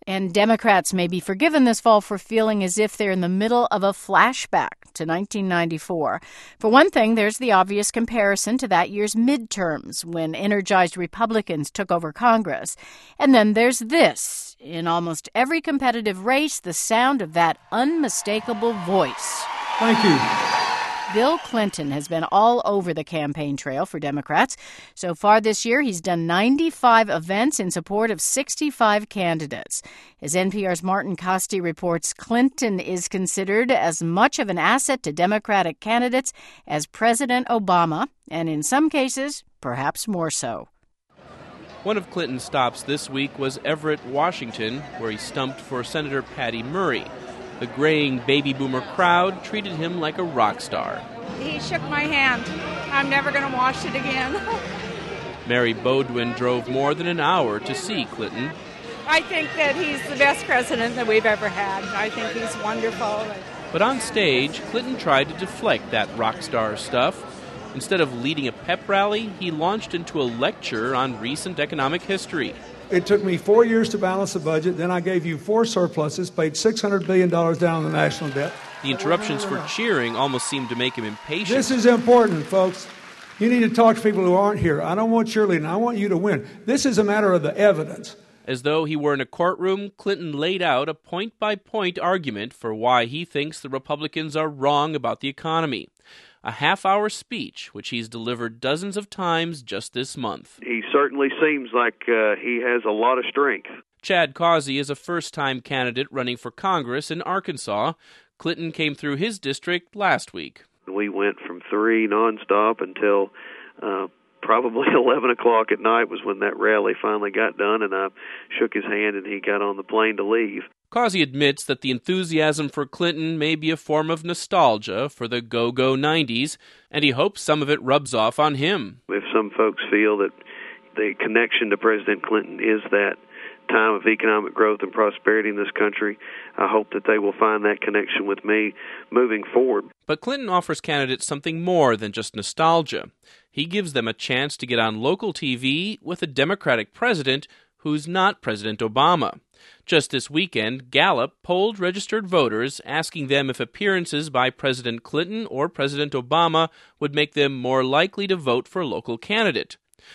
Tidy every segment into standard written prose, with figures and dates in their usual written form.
And Democrats may be forgiven this fall for feeling as if they're in the middle of a flashback to 1994. For one thing, there's the obvious comparison to that year's midterms when energized Republicans took over Congress. And then there's this. In almost every competitive race, the sound of that unmistakable voice. Thank you. Bill Clinton has been all over the campaign trail for Democrats. So far this year, he's done 95 events in support of 65 candidates. As NPR's Martin Kaste reports, Clinton is considered as much of an asset to Democratic candidates as President Obama, and in some cases, perhaps more so. One of Clinton's stops this week was Everett, Washington, where he stumped for Senator Patty Murray. The graying baby boomer crowd treated him like a rock star. He shook my hand. I'm never going to wash it again. Mary Beaudoin drove more than an hour to see Clinton. I think that he's the best president that we've ever had. I think he's wonderful. But on stage, Clinton tried to deflect that rock star stuff. Instead of leading a pep rally, he launched into a lecture on recent economic history. It took me 4 years to balance the budget. Then I gave you 4 surpluses, paid $600 billion down on the national debt. The interruptions for cheering almost seemed to make him impatient. This is important, folks. You need to talk to people who aren't here. I don't want cheerleading. I want you to win. This is a matter of the evidence. As though he were in a courtroom, Clinton laid out a point-by-point argument for why he thinks the Republicans are wrong about the economy. A half-hour speech, which he's delivered dozens of times just this month. He certainly seems like he has a lot of strength. Chad Causey is a first-time candidate running for Congress in Arkansas. Clinton came through his district last week. We went from 3 nonstop until probably 11 o'clock at night was when that rally finally got done, and I shook his hand and he got on the plane to leave. Causey admits that the enthusiasm for Clinton may be a form of nostalgia for the go-go 90s, and he hopes some of it rubs off on him. If some folks feel that the connection to President Clinton is that time of economic growth and prosperity in this country, I hope that they will find that connection with me moving forward. But Clinton offers candidates something more than just nostalgia. He gives them a chance to get on local TV with a Democratic president who's not President Obama. Just this weekend, Gallup polled registered voters, asking them if appearances by President Clinton or President Obama would make them more likely to vote for a local candidate.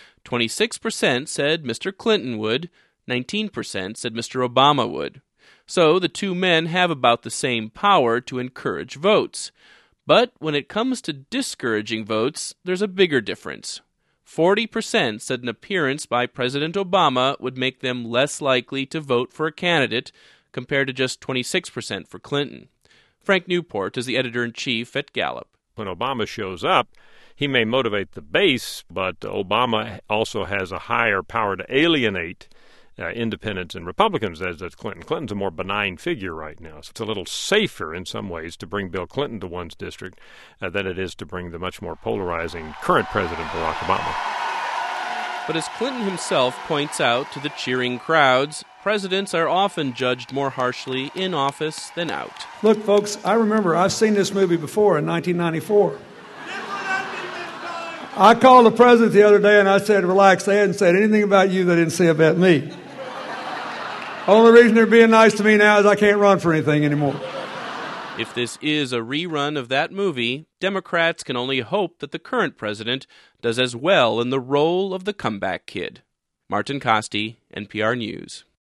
26% said Mr. Clinton would, 19% said Mr. Obama would. So the two men have about the same power to encourage votes. But when it comes to discouraging votes, there's a bigger difference. 40% said an appearance by President Obama would make them less likely to vote for a candidate, compared to just 26% for Clinton. Frank Newport is the editor-in-chief at Gallup. When Obama shows up, he may motivate the base, but Obama also has a higher power to alienate independents and Republicans as does Clinton. Clinton's a more benign figure right now. So it's a little safer in some ways to bring Bill Clinton to one's district than it is to bring the much more polarizing current President Barack Obama. But as Clinton himself points out to the cheering crowds, presidents are often judged more harshly in office than out. Look, folks, I remember I've seen this movie before in 1994. I called the president the other day and I said, relax, they hadn't said anything about you they didn't say about me. Only reason they're being nice to me now is I can't run for anything anymore. If this is a rerun of that movie, Democrats can only hope that the current president does as well in the role of the comeback kid. Martin Kaste, NPR News.